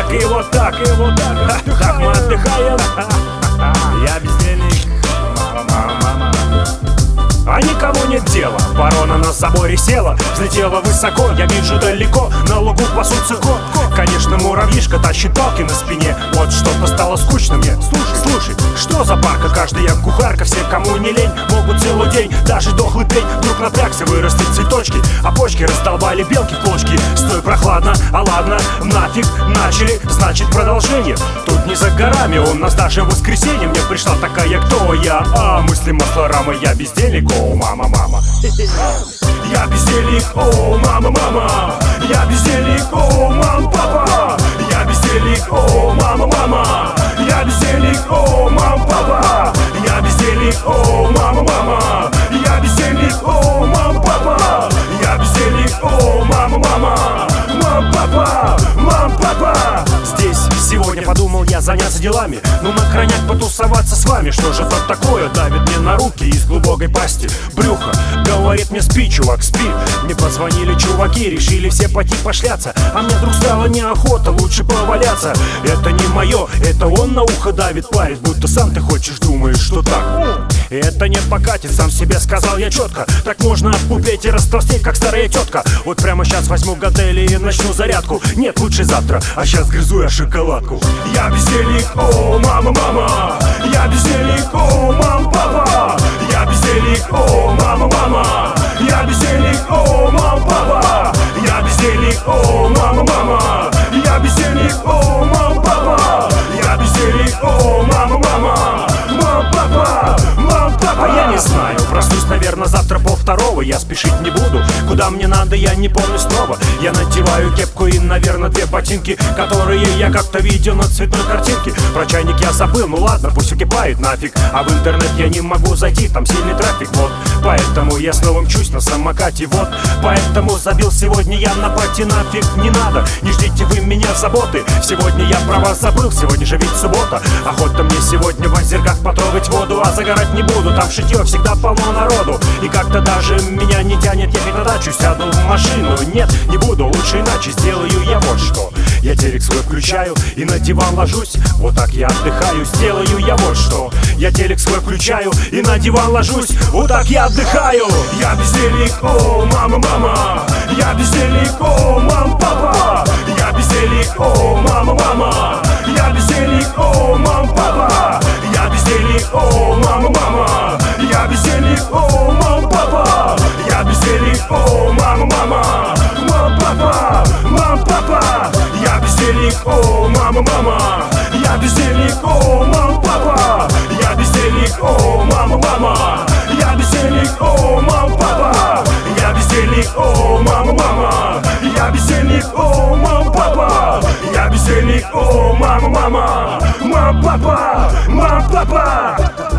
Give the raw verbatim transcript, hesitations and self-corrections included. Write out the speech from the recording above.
так, и вот так, и вот так. Так мы отдыхаем. Я бездельник, мама, мама. А никому нет дела. Ворона на заборе села, взлетела высоко. Я вижу далеко, на лугу пасутся ко. Конечно, муравьишка тащит палки на спине. Вот что-то стало скучно мне. Слушай, слушай, что за парка? Каждая кухарка, все, кому не лень, могут целый день. Даже дохлый пень вдруг напрягся, вырастет цветочки. А почки раздолбали белки в клочки. Стой, прохладно, а ладно, нафиг начали, значит продолжение. Тут не за горами, у нас даже в воскресенье. Мне пришла такая, кто я? А, мысли маслорама, я бездельник. О, мама, мама. Я бездельник, о, мама, мама. Я бездельник, о, мама, папа. Я бездельник, о, мама, мама. Я бездельник, о, мама, папа. Я бездельник, о, мама, мама. Я бездельник, о, мама, папа. Я бездельник, о, мама, мама. Мам, папа, мам, папа. Здесь сегодня подумал я заняться делами. Ну на крайняк потусоваться с вами. Что же это такое давит мне на руки из глубокой пасти брюха? Говорит мне спи, чувак, спи. Мне позвонили чуваки, решили все пойти пошляться. А мне вдруг стало неохота, лучше поваляться. Это не мое, это он на ухо давит, парит. Будто сам ты хочешь, думаешь, что так. Это не покатит, сам себе сказал я четко. Так можно отпупеть и растолстеть, как старая тетка. Вот прямо сейчас возьму гантели и начну зарядку. Нет, лучше завтра, а сейчас грызу я шоколадку. Я бездельник, о, мама, мама. Я бездельник, о, мама, папа. Я бездельник, о, мама, мама. Я бездельник, о, мама, папа. Я бездельник, о, мама, мама. Я бездельник, о, мама, папа. Я бездельник, о, мама, мама. Мам, папа, мам, папа. А я не знаю, проснусь, наверное, завтра полвторого. Я спешить не буду, куда мне надо, я не помню снова. Я надеваю кепку и, наверное, две ботинки, которые я как-то видел на цветной картинке. Про чайник я забыл, ну ладно, пусть укипает нафиг. А в интернет я не могу зайти, там сильный трафик, вот. Поэтому я снова мчусь на самокате, вот. Поэтому забил сегодня я на пати, нафиг не надо. Не ждите вы меня заботы, сегодня я про вас забыл. Сегодня же ведь суббота, охота мне сегодня в озерках потрогать воду. А загорать не буду, там шитье всегда полно народу. И как-то даже меня не тянет ехать на дачу. Сяду в машину, нет, не буду, лучше иначе. Сделаю я вот что. Я телек свой включаю и на диван ложусь. Вот так я отдыхаю, сделаю я вот что. Я телек свой включаю и на диван ложусь. Вот так я отдыхаю. Я бездельник, о, мама, мама. Я бездельник, о, мама, папа. Я бездельник, о, мама, мама. Я бездельник, о, мама, папа. Я бездельник, о, мама, мама. Я бездельник, о, мама, папа. Я бездельник, о, мама, мама. Мам, папа, мам, папа. Я бездельник, о, мама, мама. Я бездельник, о, мама, папа. Я бездельник, о, мама, мама. Я бездельник, о, мама, папа. Я бездельник, о, мама, мама. Я бездельник, о, мама, папа. Я бездельник, о, мама, мама. Мам, папа, мам, папа.